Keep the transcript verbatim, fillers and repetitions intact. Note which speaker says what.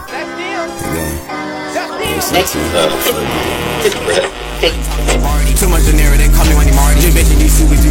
Speaker 1: Next is uh,
Speaker 2: Too much generic, they call me Wendy Marty. Just bitching these shoes, we